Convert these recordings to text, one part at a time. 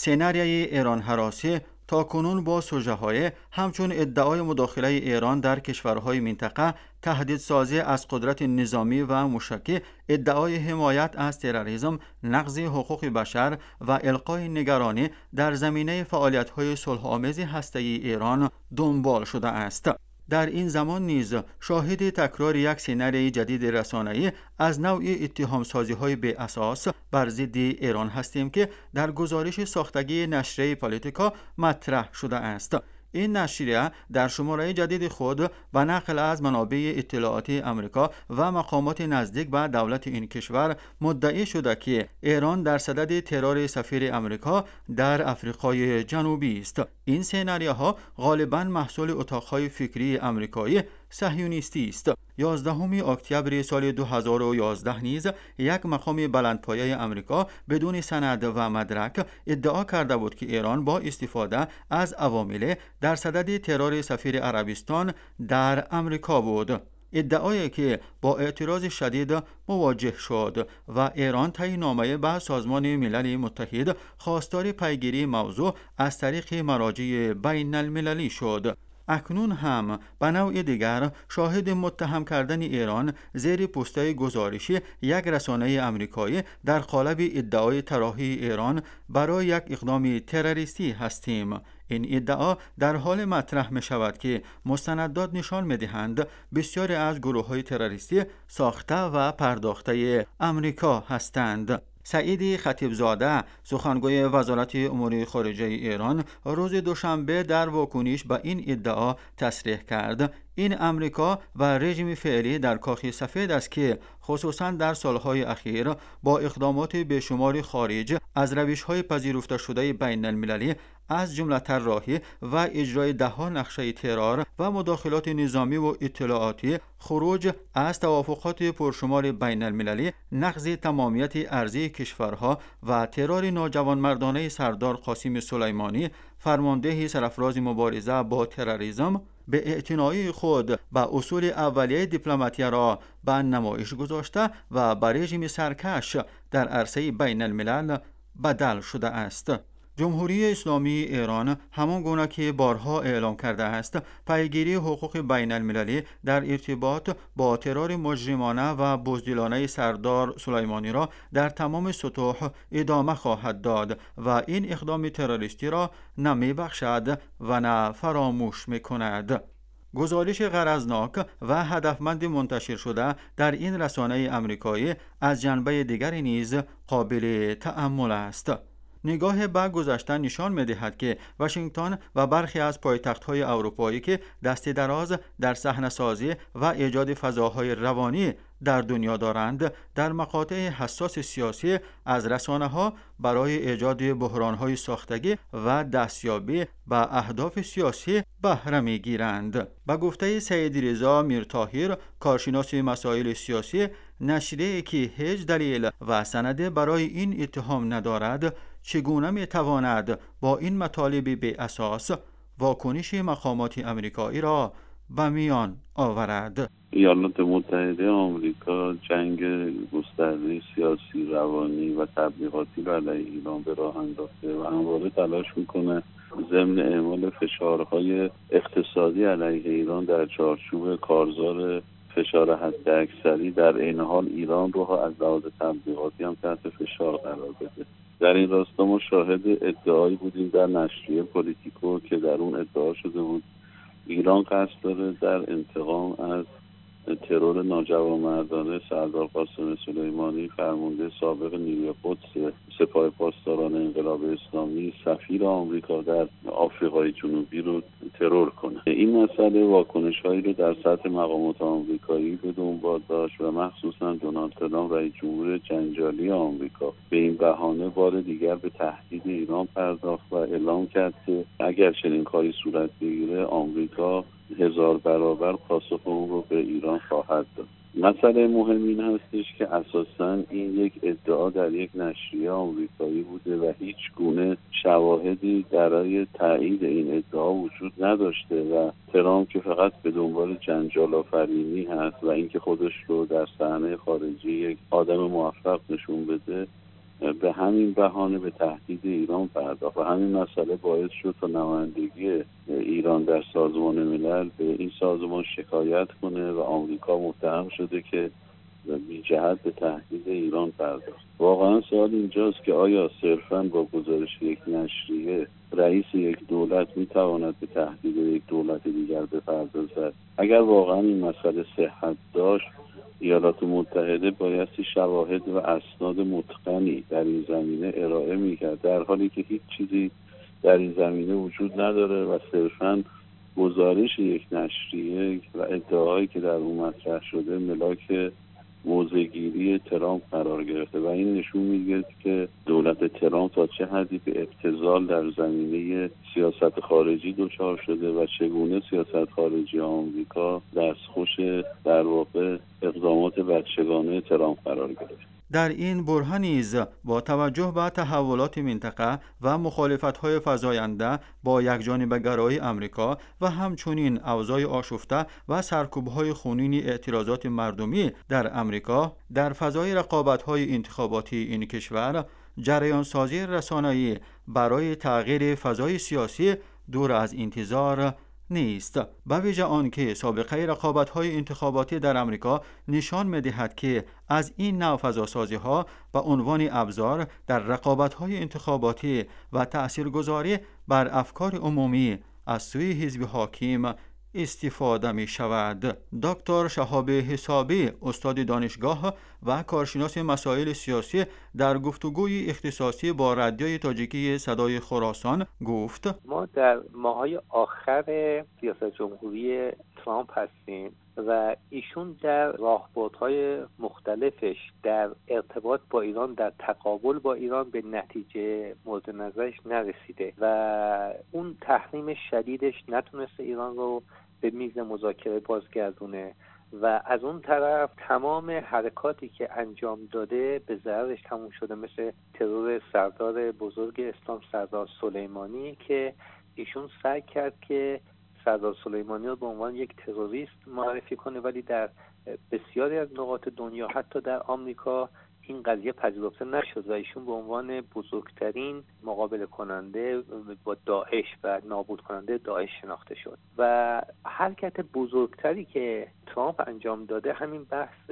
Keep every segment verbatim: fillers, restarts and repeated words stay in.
سناریوی ایران هراسی تا کنون با سوژه‌های همچون ادعای مداخله ایران در کشورهای منطقه، تهدیدسازی از قدرت نظامی و موشکی، ادعای حمایت از تروریسم، نقض حقوق بشر و القای نگرانی در زمینه فعالیت‌های صلح‌آمیز هسته‌ای ایران دنبال شده است. در این زمان نیز شاهد تکرار یک سناریوی جدید رسانه‌ای از نوع اتهام‌سازی‌های بی اساس بر ضد ایران هستیم که در گزارش ساختگی نشریه پالیتیکا مطرح شده است. این نشریه در شماره جدید خود به نقل از منابع اطلاعاتی آمریکا و مقامات نزدیک به دولت این کشور مدعی شده که ایران در صدد ترور سفیر آمریکا در آفریقای جنوبی است. این سناریوها غالباً محصول اتاق‌های فکری آمریکایی صهیونیستی است. یازدهم اکتبر سال دو هزار و یازده نیز یک مقام بلندپایه آمریکا بدون سند و مدرک ادعا کرده بود که ایران با استفاده از عوامل در صدد ترور سفیر عربستان در آمریکا بود. ادعایی که با اعتراض شدید مواجه شد و ایران طی نامه به سازمان ملل متحد خواستار پیگیری موضوع از طریق مراجع بین المللی شد. اکنون هم به نوع دیگر شاهد متهم کردن ایران زیر پوسته گزارشی یک رسانه آمریکایی در قالب ادعای طراحی ایران برای یک اقدام تروریستی هستیم. این ادعا در حال مطرح می شود که مستندات نشان می دهند بسیاری از گروه های تروریستی ساخته و پرداخته آمریکا هستند. سعید خطیبزاده سخنگوی وزارت امور خارجه ایران روز دوشنبه در واکنش به این ادعا تصریح کرد این آمریکا و رژیم فعلی در کاخ سفید است که خصوصا در سالهای اخیر با اقدامات بیشمار خارج از روش‌های پذیرفته شده بین المللی از جمله طراحی و اجرای ده‌ها نقشه ترور و مداخلات نظامی و اطلاعاتی، خروج از توافقات پرشمار بین المللی، نقض تمامیت ارضی کشورها و ترور ناجوانمردانه سردار قاسم سلیمانی، فرمانده سرافراز مبارزه با تروریسم، به اعتنایی خود به اصول اولیه دیپلماتی را به نمایش گذاشته و به رژیم سرکش در عرصه بین الملل بدل شده است. جمهوری اسلامی ایران همان گونه که بارها اعلام کرده است پیگیری حقوق بین المللی در ارتباط با ترور مجرمانه و بزدلانه سردار سلیمانی را در تمام سطوح ادامه خواهد داد و این اقدام تروریستی را نه میبخشد و نه فراموش میکند. گزارش غرضناک و هدفمند منتشر شده در این رسانه آمریکایی از جنبه دیگری نیز قابل تأمل است. نگاه به گذشته نشان می‌دهد که واشنگتن و برخی از پایتخت‌های اروپایی که دست دراز در صحنه‌سازی و ایجاد فضاهای روانی در دنیا دارند، در مقاطع حساس سیاسی از رسانه‌ها برای ایجاد بحران‌های ساختگی و دستیابی به اهداف سیاسی بهره می‌گیرند. به گفته سید رضا میرطاهر، کارشناس مسائل سیاسی، نشریه‌ای که هیچ دلیل و سند برای این اتهام ندارد، چگونه می‌تواند با این مطالب بی اساس واکنش مقامات آمریکایی را به میان آورد؟ ایالات متحده آمریکا جنگ گسترده سیاسی، روانی و تبلیغاتی علیه ایران به راه انداخته و همواره تلاش میکنه ضمن اعمال فشارهای اقتصادی علیه ایران در چارچوب کارزار فشار حداکثری در عین حال ایران رو از لحاظ تبلیغاتی هم تحت فشار قرار بده. در این راستا ما شاهد ادعایی بودیم در نشریه پالیتیکو که در اون ادعا شده بود ایران قصد داره در انتقام از ترور ناجوانمردانه سردار قاسم سلیمانی، فرمانده سابق نیروی قدس سپاه پاسداران انقلاب اسلامی، سفیر آمریکا در آفریقای جنوبی رو ترور کنه. این مسئله واکنش‌هایی رو در سطح مقامات آمریکایی به دنبال داشت و مخصوصا دونالد ترامپ رئیس جمهور جنجالی آمریکا به این بهانه بار دیگر به تهدید ایران پرداخت و اعلام کرد که اگر چنین کاری صورت بگیره آمریکا هزار برابر پاسخ اون رو به ایران خواهد داد. مسئله مهم این هستش که اساساً این یک ادعا در یک نشریه آمریکایی بوده و هیچ گونه شواهدی برای تایید این ادعا وجود نداشته و ترامپ که فقط به دنبال جنجال آفرینی هست و اینکه خودش رو در صحنه خارجی یک آدم موفق نشون بده، به همین بهانه به تهدید ایران پرداخت و همین مسئله باعث شد تا نمایندگی ایران در سازمان ملل به این سازمان شکایت کنه و آمریکا متهم شده که بی جهت به تهدید ایران پرداخت. واقعا سوال اینجاست که آیا صرفاً با گزارش یک نشریه رئیس یک دولت میتواند به تهدید یک دولت دیگر بپردازد؟ اگر واقعا این مسئله صحت داشت، ایالات متحده بایستی شواهد و اسناد متقنی در این زمینه ارائه میکرد، در حالی که هیچ چیزی در این زمینه وجود نداره و صرفاً گزارش یک نشریه و ادعاهایی که در اون مطرح شده ملاک موضع‌گیری ترامپ قرار گرفته و این نشون میده که دولت ترامپ تا چه حدی به ابتذال در زمینه سیاست خارجی دچار شده و چگونه سیاست خارجی آمریکا دستخوش در واقع اقدامات بچگانه ترامپ قرار گرفته. در این برهه نیز با توجه به تحولات منطقه و مخالفت‌های فزاینده با یکجانبه‌گرایی آمریکا و همچنین اوضاع آشفته و سرکوب‌های خونین اعتراضات مردمی در آمریکا، در فضای رقابت‌های انتخاباتی این کشور، جریان سازی رسانه‌ای برای تغییر فضای سیاسی دور از انتظار نیست. به ویژه آنکه سابقه رقابت‌های انتخاباتی در آمریکا نشان می‌دهد که از این نوع فضاسازی‌ها به عنوان ابزار در رقابت‌های انتخاباتی و تأثیرگذاری بر افکار عمومی از سوی حزب حاکم استفاده می شود. دکتر شهاب حسابی، استاد دانشگاه و کارشناس مسائل سیاسی، در گفتگوی اختصاصی با رادیوی تاجیکی صدای خراسان گفت: ما در ماهای آخر سیاست جمهوری ترامپ هستیم و ایشون در راهبردهای مختلفش در ارتباط با ایران، در تقابل با ایران به نتیجه مورد نظرش نرسیده و اون تحریم شدیدش نتونسته ایران رو به میز مذاکره بازگردونه و از اون طرف تمام حرکاتی که انجام داده به ضررش تموم شده، مثل ترور سردار بزرگ اسلام سردار سلیمانی که ایشون سعی کرد که سردار سلیمانی رو به عنوان یک تروریست معرفی کنه، ولی در بسیاری از نقاط دنیا حتی در آمریکا این قضیه پذیرفته نشد و ایشون به عنوان بزرگترین مقابله کننده با داعش و نابود کننده داعش شناخته شد. و حرکت بزرگتری که ترامپ انجام داده همین بحث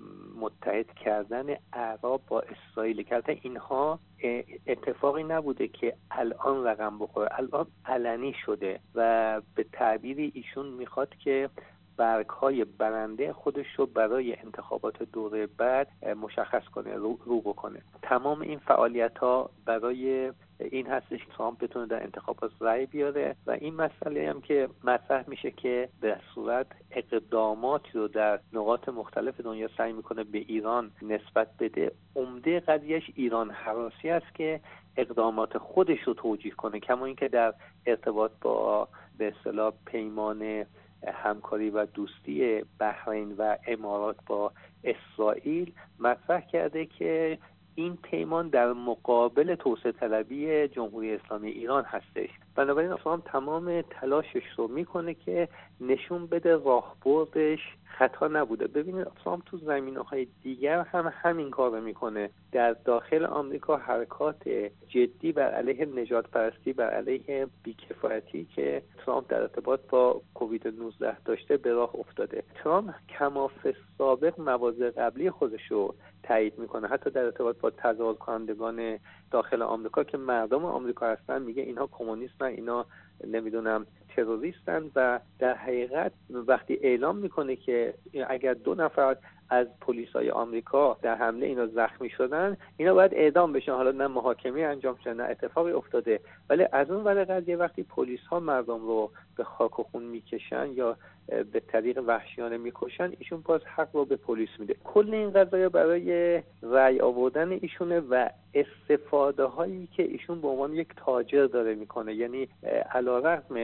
متحد کردن اعراب با اسرائیل که البته اینها اتفاقی نبوده که الان رقم بخوره، الان علنی شده و به تعبیری ایشون میخواد که برگ‌های برنده خودش رو برای انتخابات دوره بعد مشخص کنه، رو, رو بکنه. تمام این فعالیت‌ها برای این هستش که ترامپ بتونه در انتخابات رأی بیاره و این مسئله هم که مطرح میشه که به صورت اقداماتی رو در نقاط مختلف دنیا سعی میکنه به ایران نسبت بده. عمده قضیهش ایران هراسی است که اقدامات خودش رو توجیه کنه، کما اینکه در ارتباط با به اصطلاح پیمان همکاری و دوستی بحرین و امارات با اسرائیل مطرح کرده که این پیمان در مقابل توسعه طلبی جمهوری اسلامی ایران هستش. بنابراین اسلام تمام تلاشش رو میکنه که نشون بده راهبردش خطا نبوده. ببینید اسلام تو زمینه‌های دیگر هم همین کار رو میکنه. در داخل آمریکا حرکات جدی بر علیه نژاد پرستی، بر علیه بیکفایتی که ترامپ در ارتباط با کووید نوزده داشته به راه افتاده. ترامپ کما فی السابق مواضع قبلی خودش رو تایید میکنه، حتی در ارتباط با تظاهر کنندگان داخل آمریکا که مردم آمریکا هستن میگه اینها کمونیستن، اینا نمیدونم تروریستن و در حقیقت وقتی اعلام میکنه که اگر دو نفر از پلیسای آمریکا در حمله اینا زخمی شدن، اینا باید اعدام بشن. حالا نه محاکمه انجام شده نه اتفاقی افتاده، ولی از اون ور قضیه وقتی پلیس ها مردم رو به خاک و خون میکشن یا به طریق وحشیانه میکشن، ایشون باز حق رو به پلیس میده. کل این قضایا برای رأی آوردن ایشونه و استفاده هایی که ایشون به عنوان یک تاجر داره میکنه. یعنی علیرغم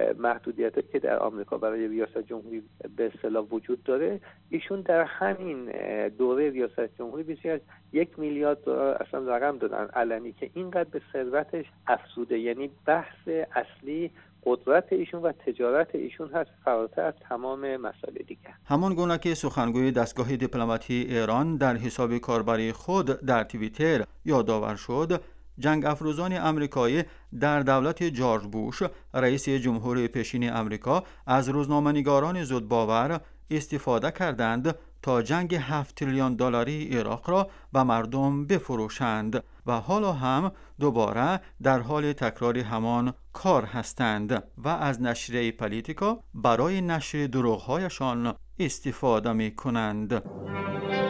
محدودیتی که در آمریکا برای ریاست جمهوری به اصطلاح وجود داره، ایشون در همین دوره ریاست جمهوری بیشتر از یک میلیارد دلار اصلا رقم دادن علنی که اینقدر به ثروتش افزوده. یعنی بحث اصلی قدرت ایشون و تجارت ایشون هست، فراتر از تمام مسائل دیگر. همان گونه که سخنگوی دستگاه دیپلماتی ایران در حساب کاربری خود در توییتر یادآور شد، جنگ افروزان آمریکایی در دولت جورج بوش رئیس جمهور پیشین آمریکا از روزنامه‌نگاران زودباور استفاده کردند تا جنگ هفت تریلیون دلاری عراق را به مردم بفروشند و حالا هم دوباره در حال تکرار همان کار هستند و از نشریه پالیتیکا برای نشر دروغ‌هایشان استفاده می کنند.